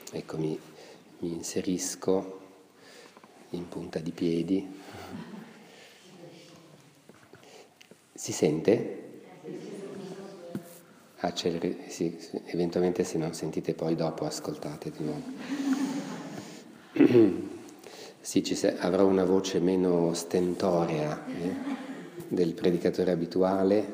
Ecco, mi inserisco in punta di piedi. Si sente? Sì, eventualmente se non sentite poi dopo ascoltate di nuovo. Sì, avrò una voce meno stentorea del predicatore abituale.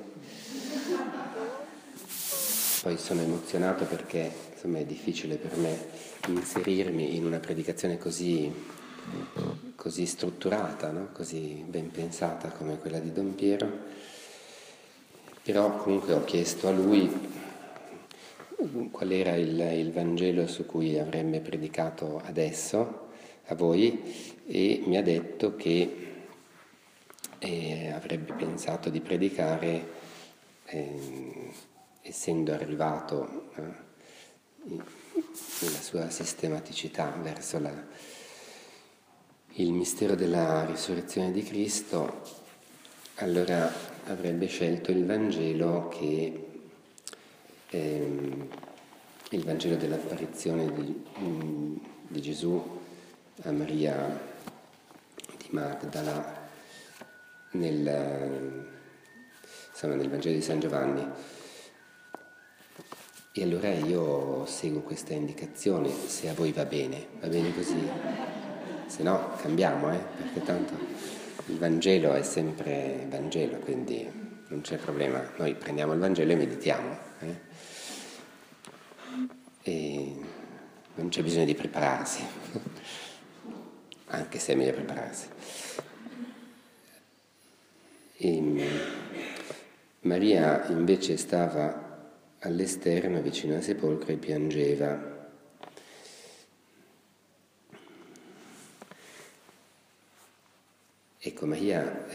Poi sono emozionato perché insomma è difficile per me inserirmi in una predicazione così strutturata, no? Così ben pensata come quella di Don Piero. Però comunque ho chiesto a lui qual era il Vangelo su cui avrebbe predicato adesso a voi, e mi ha detto che avrebbe pensato di predicare, essendo arrivato nella sua sistematicità verso il mistero della risurrezione di Cristo, allora avrebbe scelto il Vangelo che il Vangelo dell'apparizione di Gesù a Maria di Magdala nel Vangelo di San Giovanni. E allora io seguo questa indicazione, se a voi va bene così, se no cambiamo, perché tanto il Vangelo è sempre Vangelo, quindi non c'è problema, noi prendiamo il Vangelo e meditiamo, e non c'è bisogno di prepararsi, anche se è meglio prepararsi. E Maria invece stava all'esterno vicino al sepolcro e piangeva. Ecco, Maria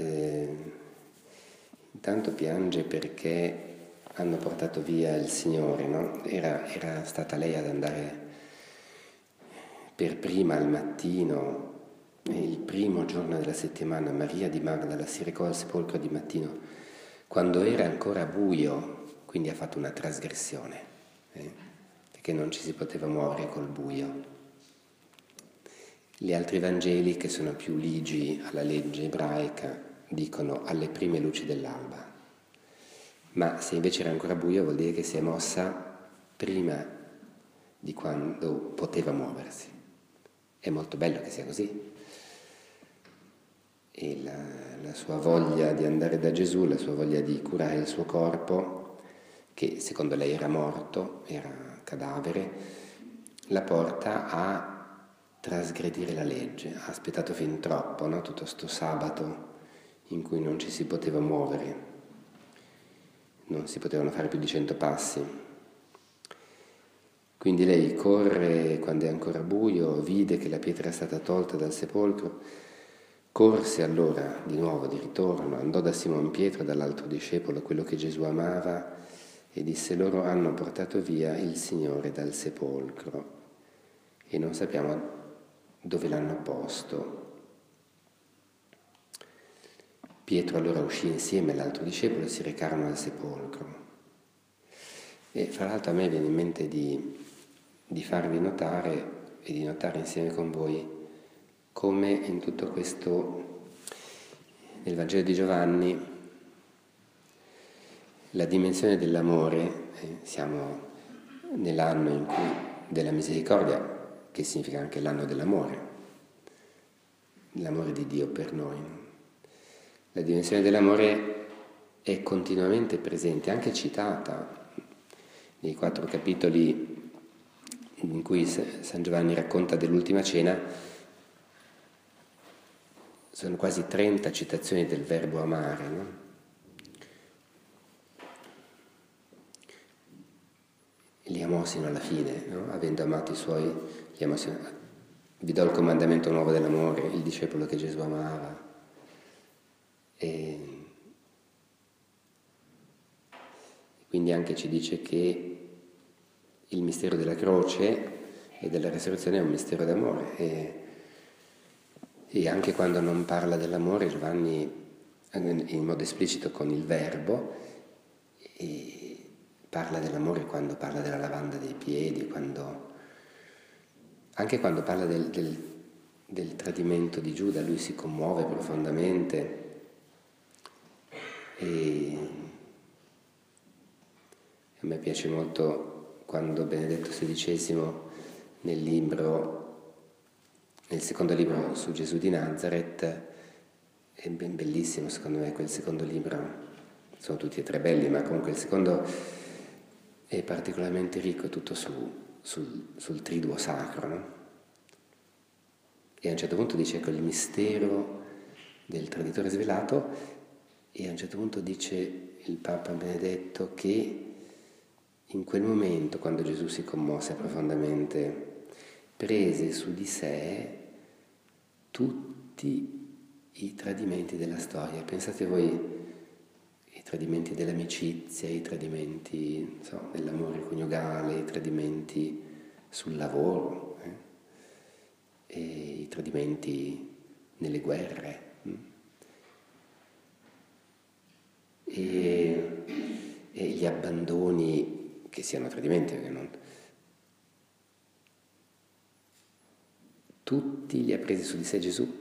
intanto piange perché hanno portato via il Signore, no? Era stata lei ad andare per prima al mattino, il primo giorno della settimana. Maria di Magdala si recò al sepolcro di mattino, quando era ancora buio, quindi ha fatto una trasgressione, perché non ci si poteva muovere col buio. Gli altri Vangeli, che sono più ligi alla legge ebraica, dicono alle prime luci dell'alba. Ma se invece era ancora buio vuol dire che si è mossa prima di quando poteva muoversi. È molto bello che sia così. E la sua voglia di andare da Gesù, la sua voglia di curare il suo corpo, che secondo lei era morto, era cadavere, la porta a trasgredire la legge. Ha aspettato fin troppo, no? Tutto sto sabato in cui non ci si poteva muovere, non si potevano fare più di 100 passi. Quindi lei corre quando è ancora buio, vide che la pietra è stata tolta dal sepolcro, corse allora di nuovo di ritorno, andò da Simon Pietro, dall'altro discepolo, quello che Gesù amava, e disse loro: hanno portato via il Signore dal sepolcro e non sappiamo dove l'hanno posto. Pietro allora uscì insieme all'altro discepolo e si recarono al sepolcro. E fra l'altro a me viene in mente di farvi notare e di notare insieme con voi come in tutto questo, nel Vangelo di Giovanni, la dimensione dell'amore, siamo nell'anno in cui, della misericordia, che significa anche l'anno dell'amore, l'amore di Dio per noi. La dimensione dell'amore è continuamente presente, anche citata nei 4 capitoli in cui San Giovanni racconta dell'ultima cena. Sono quasi 30 citazioni del verbo amare, no? Li amò sino alla fine, no? Avendo amato i suoi, li amò sino alla... Vi do il comandamento nuovo dell'amore, il discepolo che Gesù amava. E quindi anche ci dice che il mistero della croce e della resurrezione è un mistero d'amore. E anche quando non parla dell'amore, Giovanni, in modo esplicito con il verbo, e parla dell'amore quando parla della lavanda dei piedi, quando anche quando parla del tradimento di Giuda, lui si commuove profondamente e a me piace molto quando Benedetto XVI nel secondo libro su Gesù di Nazareth, è bellissimo secondo me quel secondo libro, sono tutti e tre belli, ma comunque il secondo è particolarmente ricco, tutto sul triduo sacro, no? E a un certo punto dice, ecco, il mistero del traditore svelato, e a un certo punto dice il Papa Benedetto che in quel momento, quando Gesù si commosse profondamente, prese su di sé tutti i tradimenti della storia. Pensate voi, i tradimenti dell'amicizia, i tradimenti dell'amore coniugale, i tradimenti sul lavoro, e i tradimenti nelle guerre. E gli abbandoni, che siano tradimenti, perché non... Tutti li ha presi su di sé Gesù.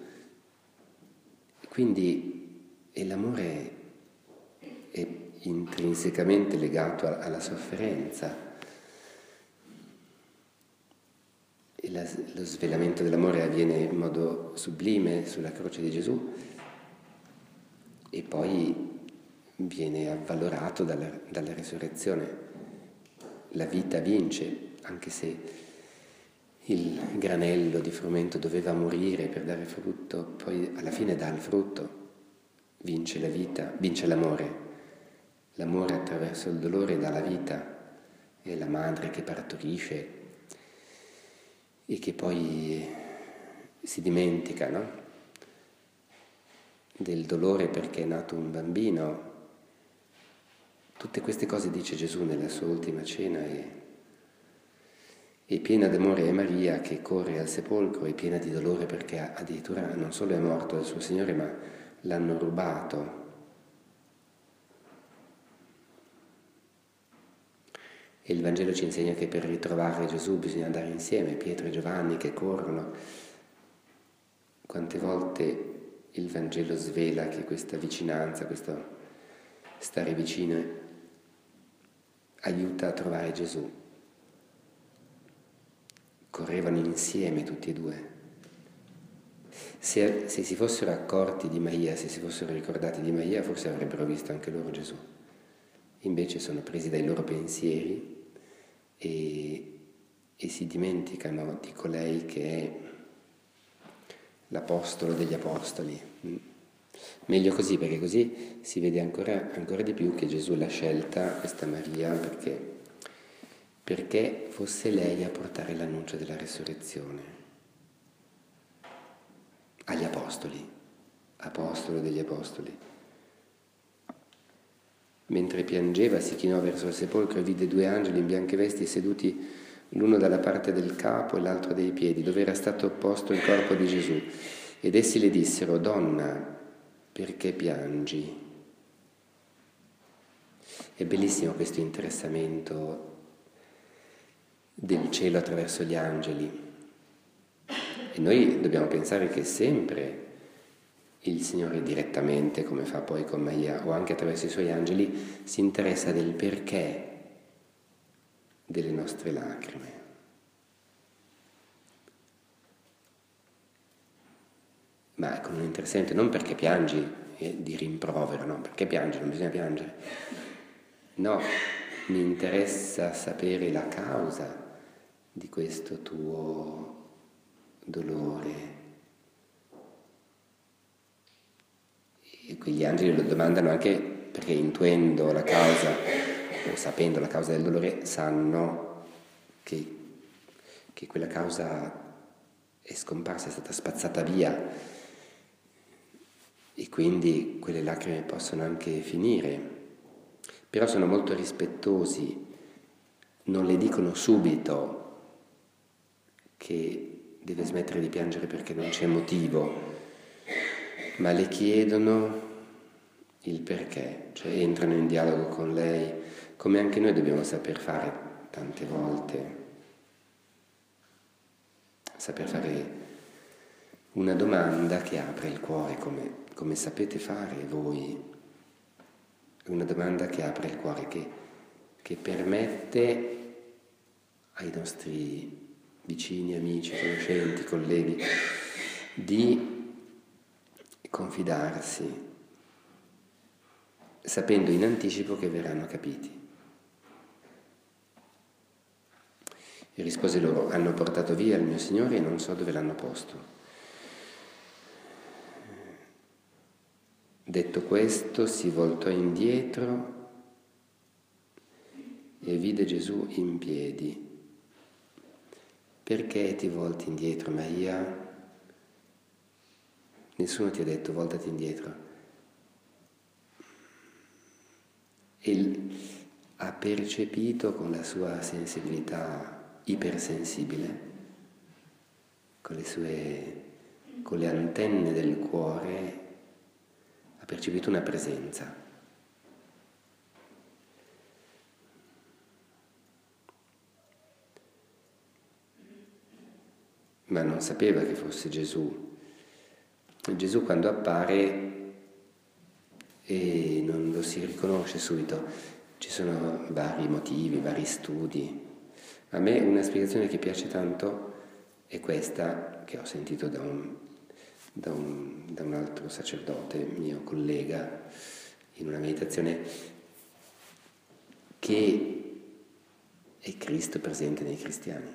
Quindi l'amore è intrinsecamente legato alla sofferenza. E lo svelamento dell'amore avviene in modo sublime sulla croce di Gesù e poi viene avvalorato dalla resurrezione. La vita vince, anche se il granello di frumento doveva morire per dare frutto, poi alla fine dà il frutto, vince la vita, vince l'amore. L'amore attraverso il dolore dà la vita, è la madre che partorisce e che poi si dimentica, no? Del dolore perché è nato un bambino. Tutte queste cose dice Gesù nella sua ultima cena e piena d'amore è Maria che corre al sepolcro e piena di dolore perché addirittura non solo è morto il suo Signore, ma l'hanno rubato. E il Vangelo ci insegna che per ritrovare Gesù bisogna andare insieme, Pietro e Giovanni che corrono. Quante volte il Vangelo svela che questa vicinanza, questo stare vicino, aiuta a trovare Gesù. Correvano insieme tutti e due. Se si fossero accorti di Maria, se si fossero ricordati di Maria, forse avrebbero visto anche loro Gesù. Invece sono presi dai loro pensieri e si dimenticano di colei che è l'apostolo degli apostoli. Meglio così, perché così si vede ancora di più che Gesù l'ha scelta, questa Maria, perché fosse lei a portare l'annuncio della resurrezione agli apostoli, apostolo degli apostoli. Mentre piangeva si chinò verso il sepolcro e vide due angeli in bianche vesti seduti l'uno dalla parte del capo e l'altro dei piedi, dove era stato posto il corpo di Gesù. Ed essi le dissero: «Donna, perché piangi?» È bellissimo questo interessamento del cielo attraverso gli angeli. E noi dobbiamo pensare che sempre il Signore direttamente, come fa poi con Maria, o anche attraverso i Suoi angeli, si interessa del perché delle nostre lacrime. Ma con un interessamento non perché piangi di rimprovero, no, perché piangi, non bisogna piangere. No, mi interessa sapere la causa di questo tuo dolore. E quegli angeli lo domandano anche perché intuendo la causa o sapendo la causa del dolore sanno che quella causa è scomparsa, è stata spazzata via e quindi quelle lacrime possono anche finire. Però sono molto rispettosi, non le dicono subito che deve smettere di piangere perché non c'è motivo, ma le chiedono il perché, cioè entrano in dialogo con lei, come anche noi dobbiamo saper fare tante volte. saper fare una domanda che apre il cuore, come sapete fare voi, una domanda che apre il cuore, che permette ai nostri vicini, amici, conoscenti, colleghi di confidarsi, sapendo in anticipo che verranno capiti. E rispose loro: hanno portato via il mio Signore e non so dove l'hanno posto. Detto questo, si voltò indietro e vide Gesù in piedi. Perché ti volti indietro, Maria? Nessuno ti ha detto voltati indietro. E ha percepito con la sua sensibilità ipersensibile, con le antenne del cuore, ha percepito una presenza. Ma non sapeva che fosse Gesù. Gesù quando appare e non lo si riconosce subito, ci sono vari motivi, vari studi. A me una spiegazione che piace tanto è questa, che ho sentito da un altro sacerdote, mio collega, in una meditazione, che è Cristo presente nei cristiani.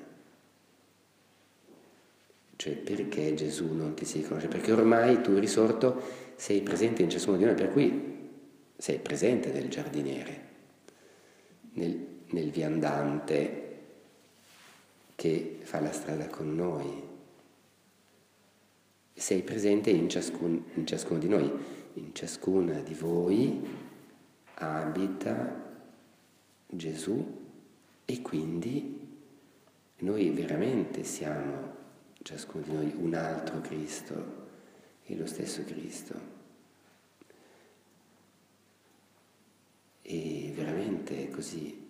Cioè, perché Gesù non ti si riconosce? Perché ormai tu, risorto, sei presente in ciascuno di noi, per cui sei presente nel giardiniere, nel viandante che fa la strada con noi. Sei presente in ciascuno di noi, in ciascuna di voi abita Gesù, e quindi noi veramente siamo, ciascuno di noi, un altro Cristo e lo stesso Cristo. E veramente è così.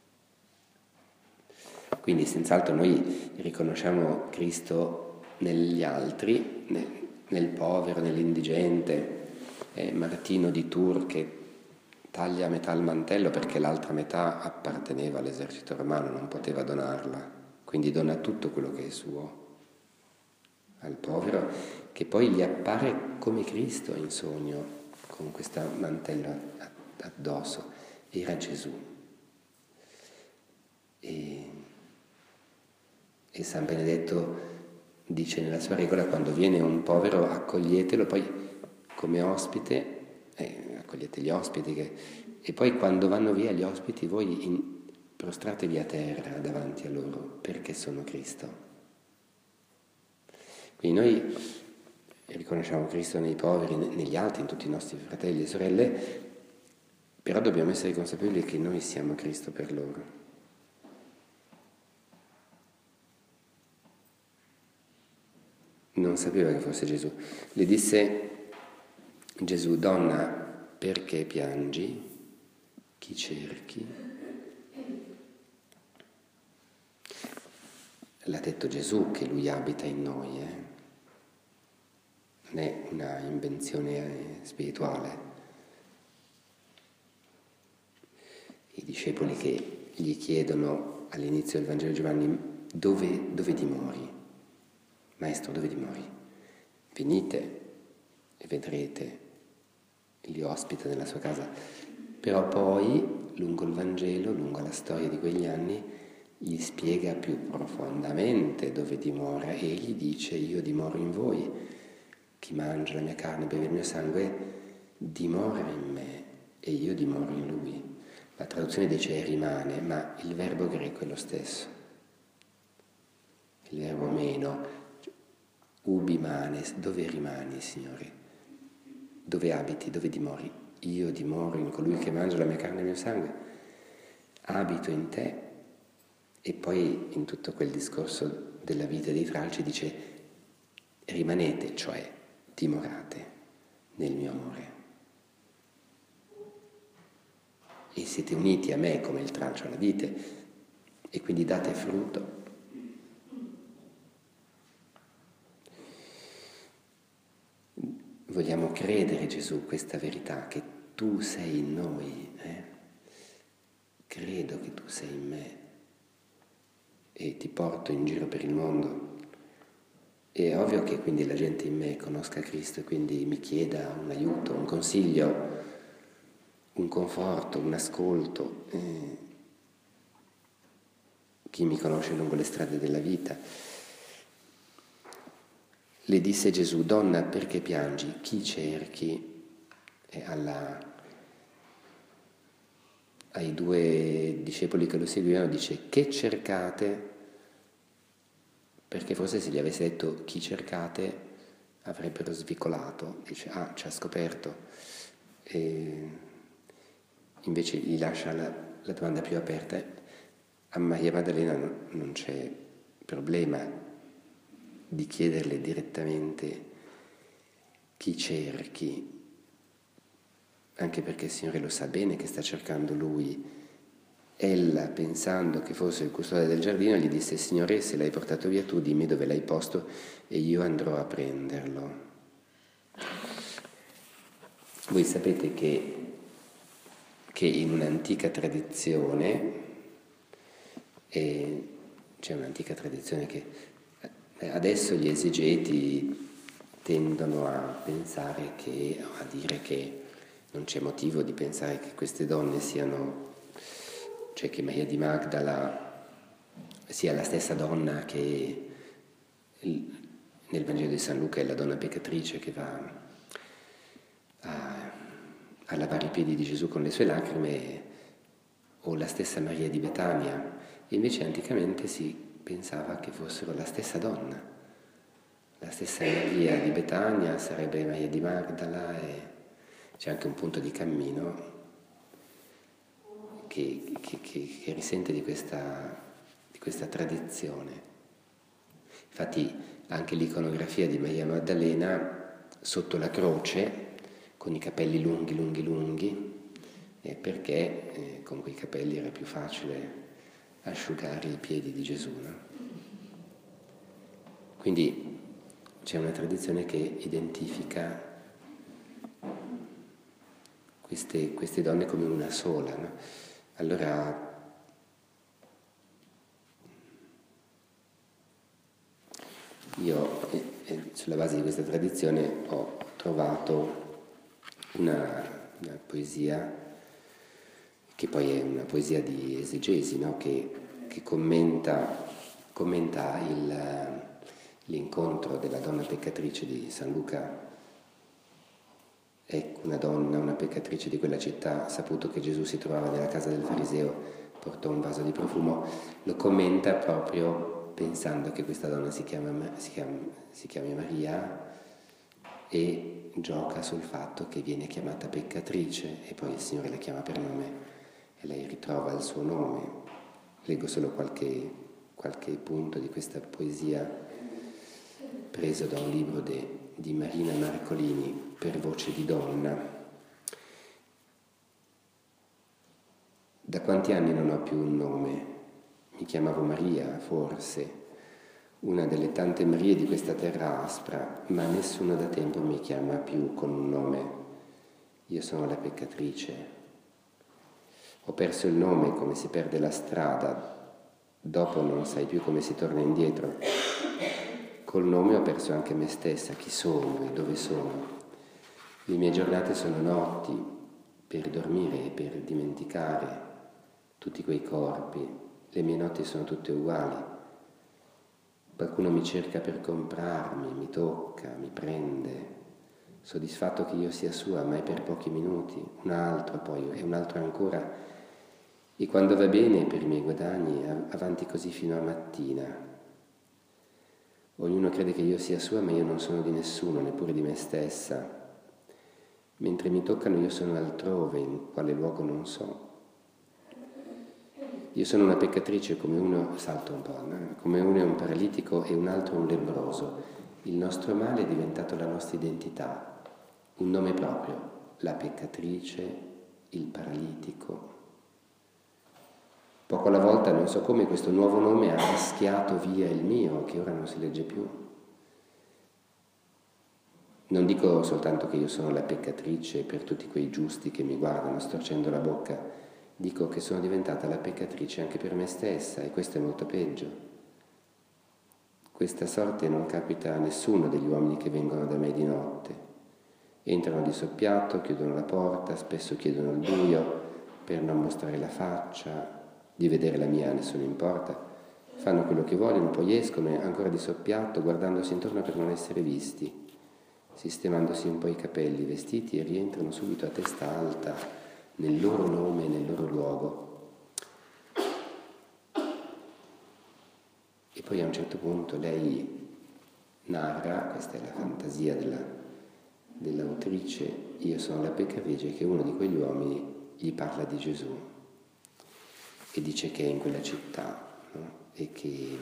Quindi senz'altro noi riconosciamo Cristo negli altri, nel povero, nell'indigente. Martino di Tours che taglia a metà il mantello perché l'altra metà apparteneva all'esercito romano, non poteva donarla, quindi dona tutto quello che è suo al povero, che poi gli appare come Cristo in sogno, con questo mantello addosso. Era Gesù. E San Benedetto dice nella sua regola: quando viene un povero accoglietelo, poi come ospite, accogliete gli ospiti, e poi quando vanno via gli ospiti voi prostratevi a terra davanti a loro, perché sono Cristo. Quindi noi riconosciamo Cristo nei poveri, negli altri, in tutti i nostri fratelli e sorelle, però dobbiamo essere consapevoli che noi siamo Cristo per loro. Non sapeva che fosse Gesù. Le disse Gesù: donna, perché piangi? Chi cerchi? L'ha detto Gesù che lui abita in noi, non è una invenzione spirituale. I discepoli che gli chiedono all'inizio del Vangelo di Giovanni: dove dimori? Maestro, dove dimori? Venite e vedrete. Li ospita nella sua casa. Però poi, lungo il Vangelo, lungo la storia di quegli anni, gli spiega più profondamente dove dimora e gli dice: io dimoro in voi. Chi mangia la mia carne e beve il mio sangue dimora in me e io dimoro in lui. La traduzione dice rimane, ma il verbo greco è lo stesso. Il verbo meno, ubi manes, dove rimani, Signore? Dove abiti, dove dimori? Io dimoro in colui che mangia la mia carne e il mio sangue. Abito in te. E poi in tutto quel discorso della vita dei tralci dice: rimanete, cioè dimorate nel mio amore. E siete uniti a me come il tralcio alla vite, e quindi date frutto. credere, Gesù, questa verità, che tu sei in noi, credo che tu sei in me e ti porto in giro per il mondo. È ovvio che quindi la gente in me conosca Cristo e quindi mi chieda un aiuto, un consiglio, un conforto, un ascolto. Chi mi conosce lungo le strade della vita. Le disse Gesù: donna, perché piangi? Chi cerchi? E ai due discepoli che lo seguivano dice: che cercate? Perché forse se gli avesse detto chi cercate avrebbero svicolato. Dice: ah, ci ha scoperto. E invece gli lascia la domanda più aperta. A Maria Maddalena non c'è problema di chiederle direttamente chi cerchi, anche perché il Signore lo sa bene che sta cercando lui. Ella, pensando che fosse il custode del giardino, gli disse: Signore, se l'hai portato via tu, dimmi dove l'hai posto e io andrò a prenderlo. Voi sapete che in un'antica tradizione, c'è un'antica tradizione che adesso gli esegeti tendono a pensare a dire che non c'è motivo di pensare che queste donne siano, cioè che Maria di Magdala sia la stessa donna che nel Vangelo di San Luca è la donna peccatrice che va a lavare i piedi di Gesù con le sue lacrime, o la stessa Maria di Betania. Invece anticamente si pensava che fossero la stessa donna. La stessa Maria di Betania sarebbe Maria di Magdala, e c'è anche un punto di cammino che risente di questa tradizione. Infatti anche l'iconografia di Maria Maddalena sotto la croce, con i capelli lunghi, perché con quei capelli era più facile asciugare i piedi di Gesù, no? Quindi c'è una tradizione che identifica queste donne come una sola, no? Allora io sulla base di questa tradizione ho trovato una poesia che poi è una poesia di esegesi, no? che commenta l'incontro della donna peccatrice di San Luca. Ecco, una donna, una peccatrice di quella città, saputo che Gesù si trovava nella casa del fariseo, portò un vaso di profumo. Lo commenta proprio pensando che questa donna si chiami Maria, e gioca sul fatto che viene chiamata peccatrice e poi il Signore la chiama per nome e lei ritrova il suo nome. Leggo solo qualche punto di questa poesia preso da un libro di Marina Marcolini, Per voce di donna. Da quanti anni non ho più un nome? Mi chiamavo Maria, forse, una delle tante Marie di questa terra aspra, ma nessuno da tempo mi chiama più con un nome. Io sono la peccatrice. Ho perso il nome come si perde la strada, dopo non sai più come si torna indietro. Col nome ho perso anche me stessa, chi sono e dove sono. Le mie giornate sono notti per dormire e per dimenticare tutti quei corpi. Le mie notti sono tutte uguali. Qualcuno mi cerca per comprarmi, mi tocca, mi prende, soddisfatto che io sia sua, ma è per pochi minuti, un altro poi e un altro ancora, e quando va bene per i miei guadagni, avanti così fino a mattina. Ognuno crede che io sia sua, ma io non sono di nessuno, neppure di me stessa. Mentre mi toccano io sono altrove, in quale luogo non so. Io sono una peccatrice come uno, salto un po', no? Come uno è un paralitico e un altro un lebbroso. Il nostro male è diventato la nostra identità, un nome proprio, la peccatrice, il paralitico. Poco alla volta, non so come, questo nuovo nome ha rischiato via il mio, che ora non si legge più. Non dico soltanto che io sono la peccatrice per tutti quei giusti che mi guardano storcendo la bocca, dico che sono diventata la peccatrice anche per me stessa, e questo è molto peggio. Questa sorte non capita a nessuno degli uomini che vengono da me di notte. Entrano di soppiatto, chiudono la porta, spesso chiedono il buio per non mostrare la faccia, di vedere la mia nessuno importa. Fanno quello che vogliono, poi escono ancora di soppiatto, guardandosi intorno per non essere visti, sistemandosi un po' i capelli, vestiti, e rientrano subito a testa alta nel loro nome e nel loro luogo. E poi a un certo punto lei narra, questa è la fantasia dell'autrice, io sono la peccatrice, che uno di quegli uomini gli parla di Gesù e dice che è in quella città, no? E che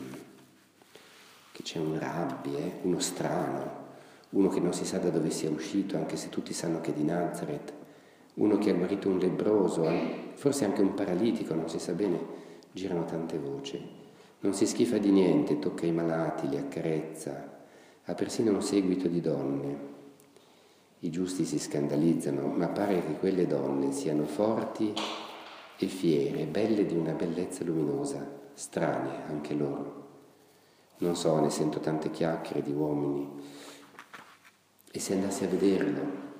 c'è un rabbi, uno strano, uno che non si sa da dove sia uscito, anche se tutti sanno che è di Nazareth, uno che ha guarito un lebbroso, forse anche un paralitico, non si sa bene, girano tante voci. Non si schifa di niente, tocca i malati, li accarezza, ha persino un seguito di donne. I giusti si scandalizzano, ma pare che quelle donne siano forti e fiere, belle di una bellezza luminosa, strane anche loro. Non so, ne sento tante chiacchiere di uomini. E se andassi a vederlo,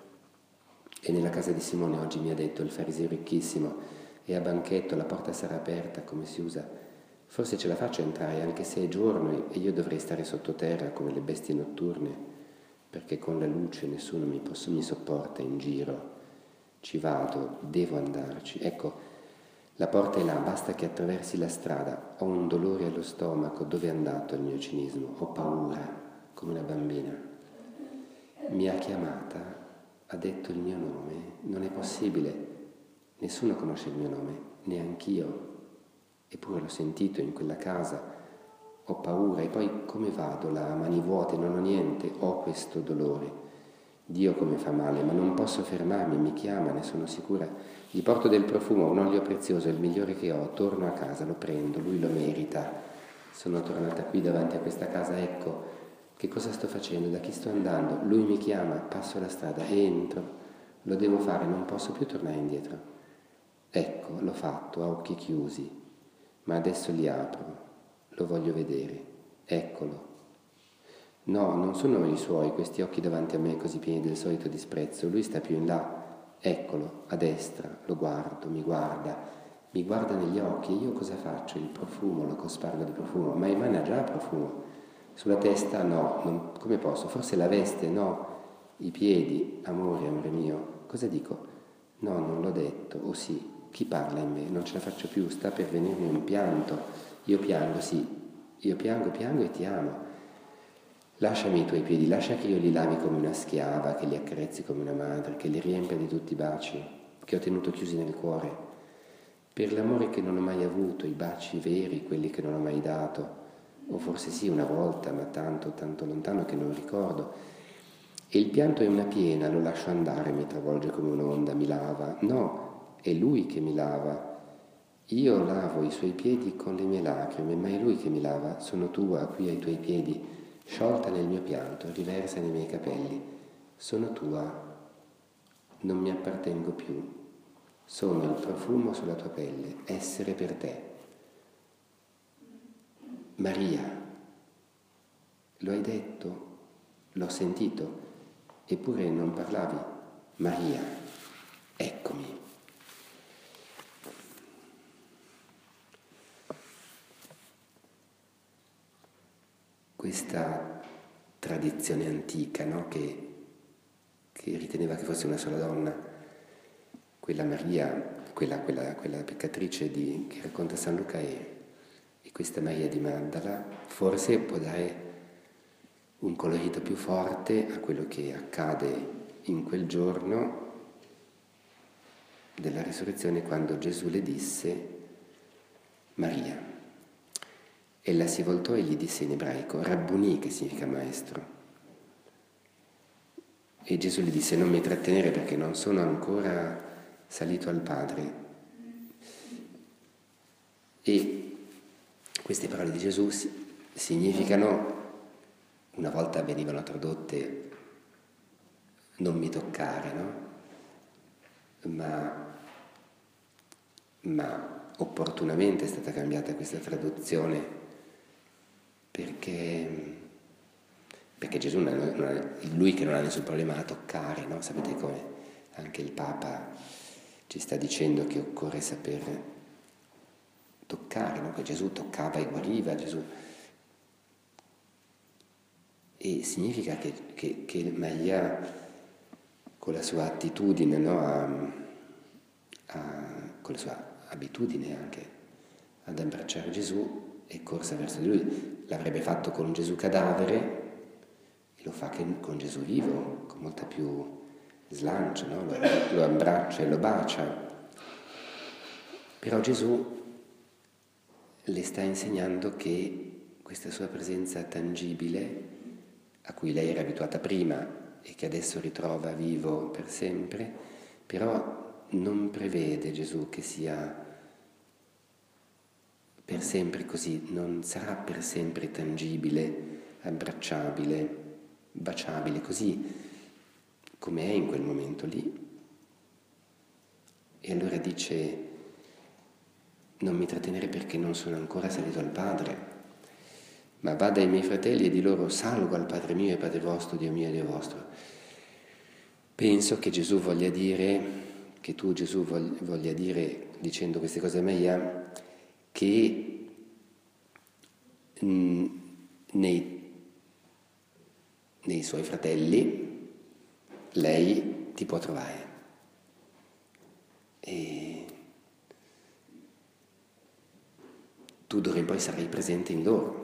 e nella casa di Simone oggi mi ha detto il fariseo ricchissimo, e a banchetto, la porta sarà aperta come si usa, forse ce la faccio entrare anche se è giorno e io dovrei stare sottoterra come le bestie notturne, perché con la luce nessuno mi sopporta in giro. Ci vado, devo andarci. Ecco, la porta è là, basta che attraversi la strada. Ho un dolore allo stomaco, dove è andato il mio cinismo? Ho paura, come una bambina. Mi ha chiamata, ha detto il mio nome, non è possibile. Nessuno conosce il mio nome, neanch'io. Eppure l'ho sentito in quella casa. Ho paura, e poi come vado là, a mani vuote, non ho niente, ho questo dolore. Dio come fa male, ma non posso fermarmi, mi chiama, ne sono sicura. Gli porto del profumo, un olio prezioso, è il migliore che ho, torno a casa, lo prendo, lui lo merita. Sono tornata qui davanti a questa casa, ecco, che cosa sto facendo, da chi sto andando? Lui mi chiama, passo la strada, entro, lo devo fare, non posso più tornare indietro. Ecco, l'ho fatto, a occhi chiusi, ma adesso li apro, lo voglio vedere, eccolo. No, non sono i suoi questi occhi davanti a me così pieni del solito disprezzo, lui sta più in là, eccolo, a destra, lo guardo, mi guarda negli occhi, e io cosa faccio? Il profumo, lo cospargo di profumo, ma emana già profumo. Sulla testa no, come posso? Forse la veste, no. I piedi, amore mio, cosa dico? No, non l'ho detto, o sì, chi parla in me? Non ce la faccio più, sta per venirmi un pianto. Io piango, sì, io piango e ti amo. Lasciami i tuoi piedi, lascia che io li lavi come una schiava, che li accarezzi come una madre, che li riempia di tutti i baci che ho tenuto chiusi nel cuore. Per l'amore che non ho mai avuto, i baci veri, quelli che non ho mai dato, o forse sì una volta, ma tanto lontano che non ricordo. E il pianto è una piena, lo lascio andare, mi travolge come un'onda, mi lava. No, è lui che mi lava. Io lavo i suoi piedi con le mie lacrime, ma è lui che mi lava. Sono tua, qui ai tuoi piedi, sciolta nel mio pianto, riversa nei miei capelli. Sono tua, non mi appartengo più. Sono il profumo sulla tua pelle, essere per te. Maria, lo hai detto, l'ho sentito, eppure non parlavi. Maria, eccomi. Questa tradizione antica, no? che riteneva che fosse una sola donna, quella Maria, quella peccatrice che racconta San Luca, e questa Maria di Maddala, forse può dare un colorito più forte a quello che accade in quel giorno della risurrezione, quando Gesù le disse Maria. Ella si voltò e gli disse in ebraico Rabbuni, che significa maestro. E Gesù gli disse: non mi trattenere, perché non sono ancora salito al Padre. E queste parole di Gesù significano, una volta venivano tradotte non mi toccare, no? Ma opportunamente è stata cambiata questa traduzione perché Gesù, lui che non ha nessun problema a toccare, no? Sapete come anche il Papa ci sta dicendo che occorre saper toccare, no? Che Gesù toccava e guariva, Gesù. E significa che Maria, con la sua attitudine, no? Con la sua abitudine anche ad abbracciare Gesù, è corsa verso di lui. L'avrebbe fatto con Gesù cadavere e lo fa con Gesù vivo, con molta più slancio, no? Lo abbraccia e lo bacia. Però Gesù le sta insegnando che questa sua presenza tangibile, a cui lei era abituata prima e che adesso ritrova vivo per sempre, però non prevede Gesù che sia per sempre così, non sarà per sempre tangibile, abbracciabile, baciabile, così come è in quel momento lì. E allora dice: non mi trattenere perché non sono ancora salito al Padre, ma vada ai miei fratelli e di loro: salgo al Padre mio e Padre vostro, Dio mio e Dio vostro. Penso che Gesù voglia dire, che tu Gesù voglia dire, dicendo queste cose a Maria, che nei suoi fratelli lei ti può trovare. E tu d'ora in poi sarai presente in loro.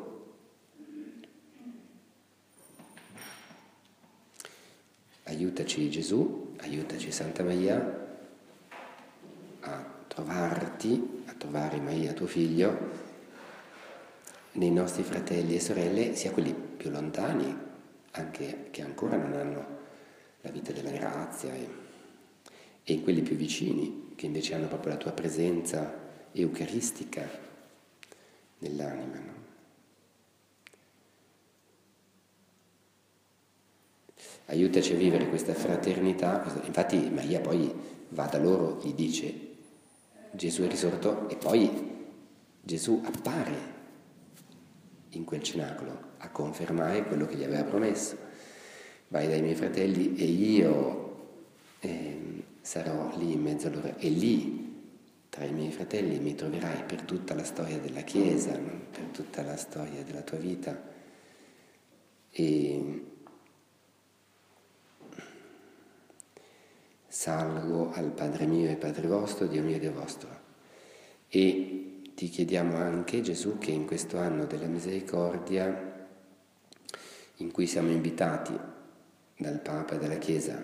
Aiutaci Gesù, aiutaci Santa Maria a trovarti, a trovare Maria tuo figlio nei nostri fratelli e sorelle, sia quelli più lontani, anche che ancora non hanno la vita della grazia, e in quelli più vicini, che invece hanno proprio la tua presenza eucaristica nell'anima, no? Aiutaci a vivere questa fraternità. Infatti Maria poi va da loro, gli dice: Gesù è risorto, e poi Gesù appare in quel cenacolo a confermare quello che gli aveva promesso: vai dai miei fratelli e io sarò lì in mezzo a loro, e lì tra i miei fratelli mi troverai per tutta la storia della Chiesa, no? Per tutta la storia della tua vita. E salgo al Padre mio e Padre vostro, Dio mio e Dio vostro. E ti chiediamo anche, Gesù, che in questo anno della misericordia, in cui siamo invitati dal Papa e dalla Chiesa,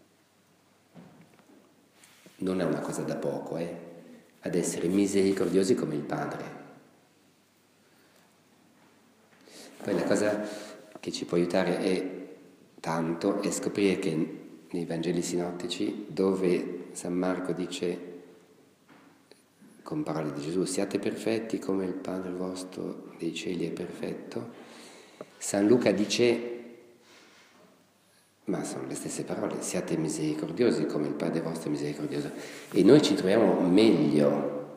non è una cosa da poco, ad essere misericordiosi come il Padre. Poi la cosa che ci può aiutare è scoprire che nei Vangeli sinottici, dove San Marco dice, con parole di Gesù: siate perfetti come il Padre vostro dei cieli è perfetto, San Luca dice, ma sono le stesse parole: siate misericordiosi come il Padre vostro è misericordioso. E noi ci troviamo meglio,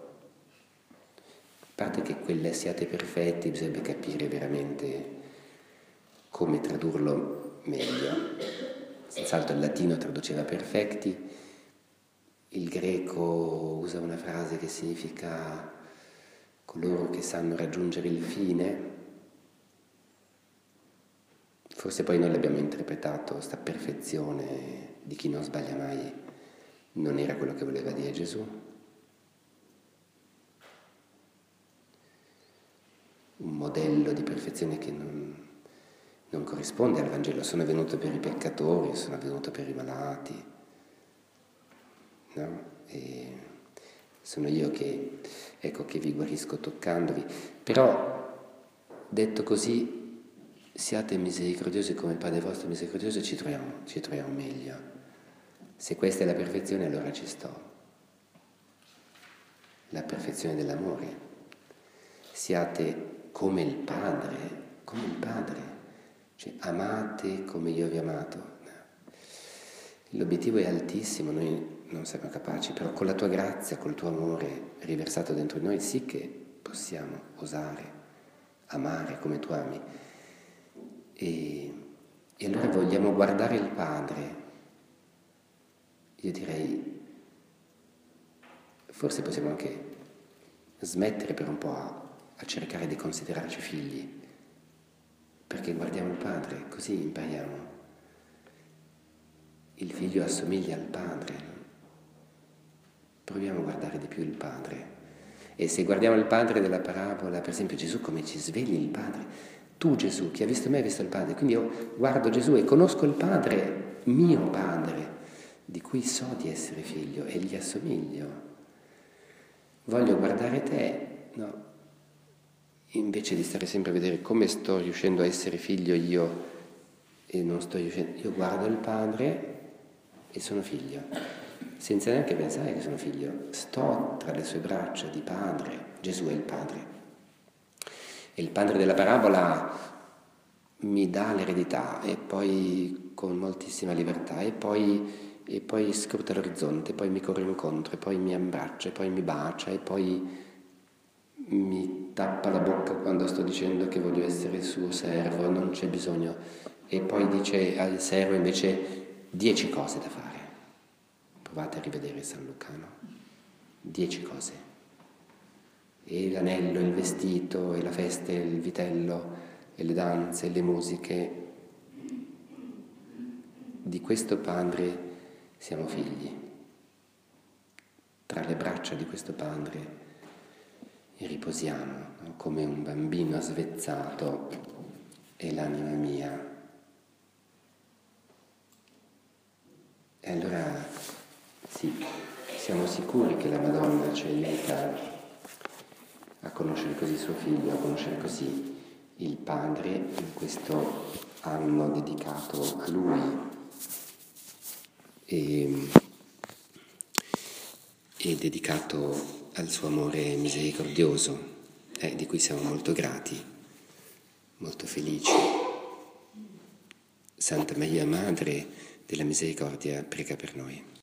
a parte che quelle siate perfetti bisognerebbe capire veramente come tradurlo meglio. Senz'altro il latino traduceva perfetti, il greco usa una frase che significa coloro che sanno raggiungere il fine. Forse poi noi l'abbiamo interpretato, questa perfezione di chi non sbaglia mai non era quello che voleva dire Gesù. Un modello di perfezione che non corrisponde al Vangelo. Sono venuto per i peccatori, sono venuto per i malati, no? E sono io che vi guarisco toccandovi. Però, detto così, siate misericordiosi come il Padre vostro è misericordioso, ci troviamo meglio. Se questa è la perfezione, allora ci sto. La perfezione dell'amore. Siate come il Padre, cioè amate come io vi ho amato. L'obiettivo è altissimo, noi non siamo capaci, però con la tua grazia, col tuo amore riversato dentro di noi, sì che possiamo osare, amare come tu ami. E allora vogliamo guardare il Padre. Io direi, forse possiamo anche smettere per un po' a cercare di considerarci figli, perché guardiamo il Padre, così impariamo. Il figlio assomiglia al Padre, no? Proviamo a guardare di più il Padre. E se guardiamo il Padre della parabola, per esempio Gesù come ci svegli il Padre. Tu Gesù, chi ha visto me ha visto il Padre. Quindi io guardo Gesù e conosco il Padre, mio Padre, di cui so di essere figlio e gli assomiglio. Voglio guardare te, no? Invece di stare sempre a vedere come sto riuscendo a essere figlio io e non sto riuscendo, io guardo il Padre e sono figlio, senza neanche pensare che sono figlio. Sto tra le sue braccia di Padre. Gesù è il Padre. E il Padre della parabola mi dà l'eredità e poi con moltissima libertà e poi scruta l'orizzonte, poi mi corre incontro, e poi mi abbraccia, e poi mi bacia, e poi mi tappa la bocca quando sto dicendo che voglio essere il suo servo, non c'è bisogno, e poi dice al servo invece 10 cose da fare. Provate a rivedere San Lucano. 10 cose. E l'anello, il vestito, e la festa, e il vitello, e le danze, e le musiche. Di questo Padre siamo figli. Tra le braccia di questo Padre riposiamo, no? Come un bambino svezzato è l'anima mia. E allora sì, siamo sicuri che la Madonna ci aiuta a conoscere così suo figlio, a conoscere così il Padre in questo anno dedicato a Lui e dedicato al suo amore misericordioso, di cui siamo molto grati, molto felici. Santa Maria Madre della Misericordia, prega per noi.